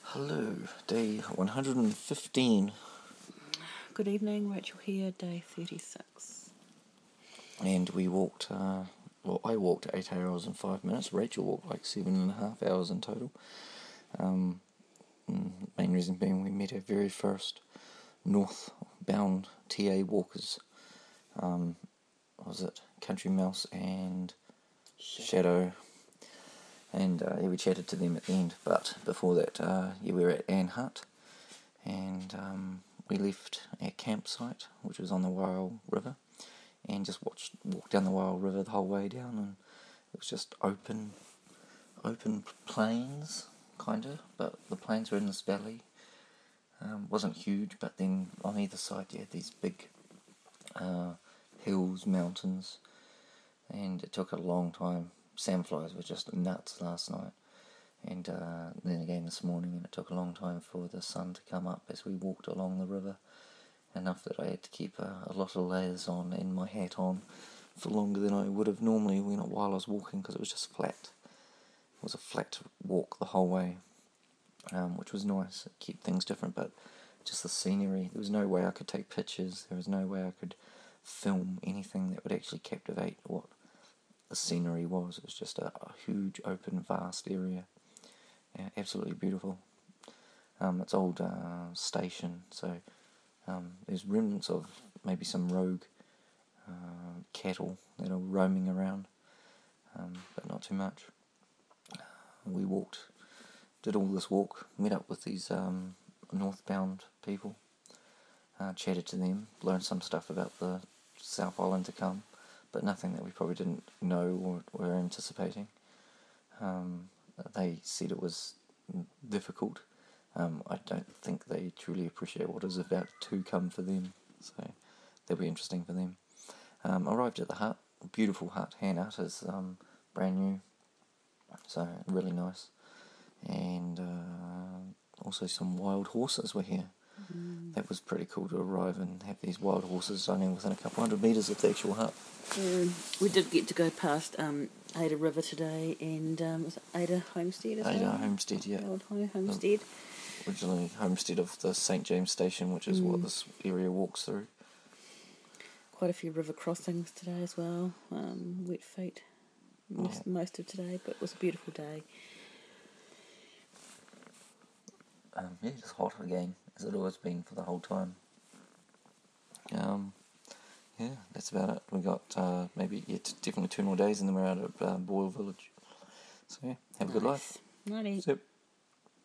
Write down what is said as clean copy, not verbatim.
Hello, day 115, Good evening, Rachel here, day 36. and we walked, I walked 8 hours and 5 minutes, Rachel walked like 7.5 hours in total. Main reason being we met our very first northbound TA walkers. Was it Country Mouse and Shadow? And we chatted to them at the end, but before that, we were at Ann Hut, and we left our campsite, which was on the Waiau River, and just walked down the Waiau River the whole way down, and it was just open plains, kind of, but the plains were in this valley. Wasn't huge, but then on either side you had these big hills, mountains, and it took a long time. Sandflies were just nuts last night, and then again this morning, and it took a long time for the sun to come up as we walked along the river, enough that I had to keep a lot of layers on and my hat on for longer than I would have normally while I was walking, because it was just flat. It was a flat walk the whole way, which was nice. It kept things different, but just the scenery, there was no way I could take pictures, there was no way I could film anything that would actually captivate what the scenery was. It was just a huge, open, vast area. Yeah, absolutely beautiful. It's old station, so there's remnants of maybe some rogue cattle that are roaming around, but not too much. We did all this walk, met up with these northbound people, chatted to them, learned some stuff about the South Island to come, but nothing that we probably didn't know or were anticipating. They said it was difficult. I don't think they truly appreciate what is about to come for them, so that'll be interesting for them. Arrived at the hut, beautiful hut. Ann Hut is brand new, so really nice. And also some wild horses were here. That was pretty cool to arrive and have these wild horses running within a couple hundred metres of the actual hut. We did get to go past Ada River today, and was it Ada Homestead as well? Ada Homestead, yeah. The old homestead. Originally homestead of the St. James Station, which is what this area walks through. Quite a few river crossings today as well. Wet feet most of today, but it was a beautiful day. Just hot again, as it always been for the whole time. Yeah, that's about it. We got definitely 2 more days, and then we're out at Boyle Village. So yeah, have a good life. Righty. Yep.